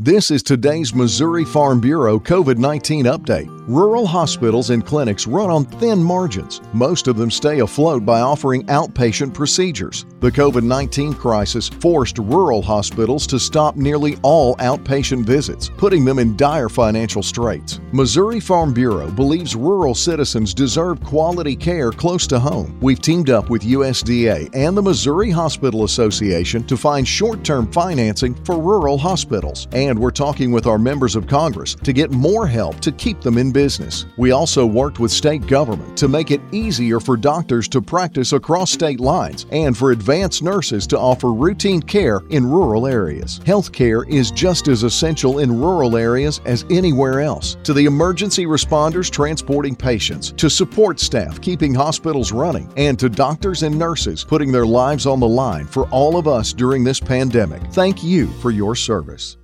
This is today's Missouri Farm Bureau COVID-19 update. Rural hospitals and clinics run on thin margins. Most of them stay afloat by offering outpatient procedures. The COVID-19 crisis forced rural hospitals to stop nearly all outpatient visits, putting them in dire financial straits. Missouri Farm Bureau believes rural citizens deserve quality care close to home. We've teamed up with USDA and the Missouri Hospital Association to find short-term financing for rural hospitals. And we're talking with our members of Congress to get more help to keep them in business. We also worked with state government to make it easier for doctors to practice across state lines and for advanced nurses to offer routine care in rural areas. Healthcare is just as essential in rural areas as anywhere else. To the emergency responders transporting patients, to support staff keeping hospitals running, and to doctors and nurses putting their lives on the line for all of us during this pandemic, thank you for your service.